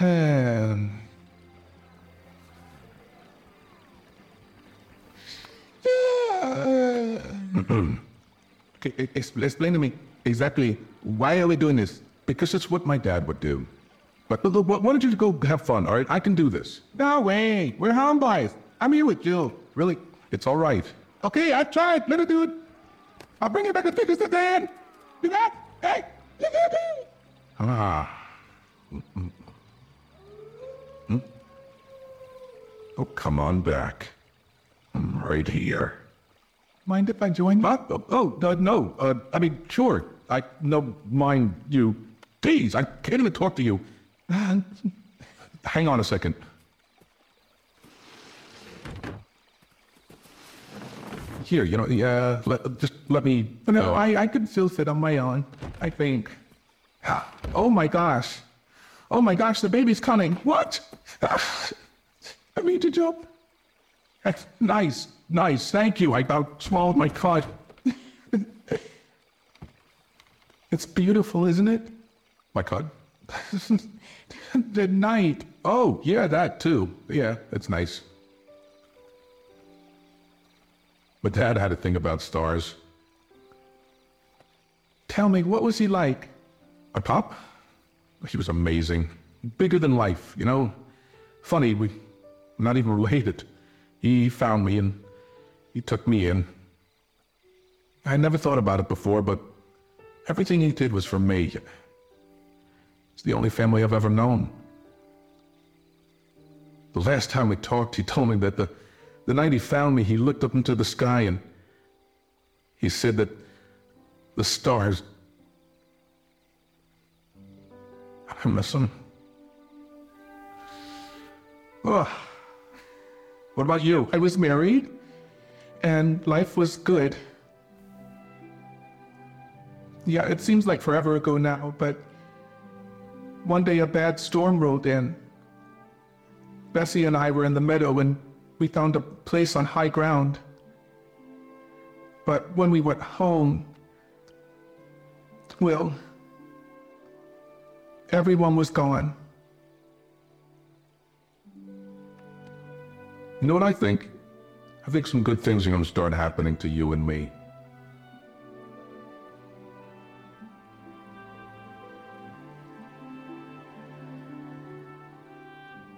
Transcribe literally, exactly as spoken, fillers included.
Okay, ex- explain to me exactly why are we doing this? Because it's what my dad would do. But look, why don't you go have fun, all right? I can do this. No way, we're homeboys. I'm here with you. Really? It's all right. Okay, I tried. Let it do it. I'll bring you back the pictures to Dan. Do that? Hey, ah. Mm-mm. Hmm? Oh, come on back. I'm right here. Mind if I join you? What? Oh, oh uh, no. Uh, I mean, sure. I no mind you. Please, I can't even talk to you. Uh, hang on a second. Here, you know, yeah, let, just let me... No, I, I could still sit on my own, I think. Oh my gosh. Oh my gosh, the baby's coming. What? I mean to jump. That's nice, nice, thank you. I about swallowed my cud. It's beautiful, isn't it? My cud? The night. Oh, yeah, that too. Yeah, it's nice. But Dad had a thing about stars. Tell me, what was he like? My pop? He was amazing. Bigger than life, you know? Funny, we not even related. He found me and he took me in. I never thought about it before, but everything he did was for me. It's the only family I've ever known. The last time we talked, he told me that the The night he found me, he looked up into the sky and he said that the stars... I miss them. Oh. What about you? I was married and life was good. Yeah, it seems like forever ago now, but one day a bad storm rolled in. Bessie and I were in the meadow and we found a place on high ground. But when we went home, well, everyone was gone. You know what I think? I think some good things are going to start happening to you and me.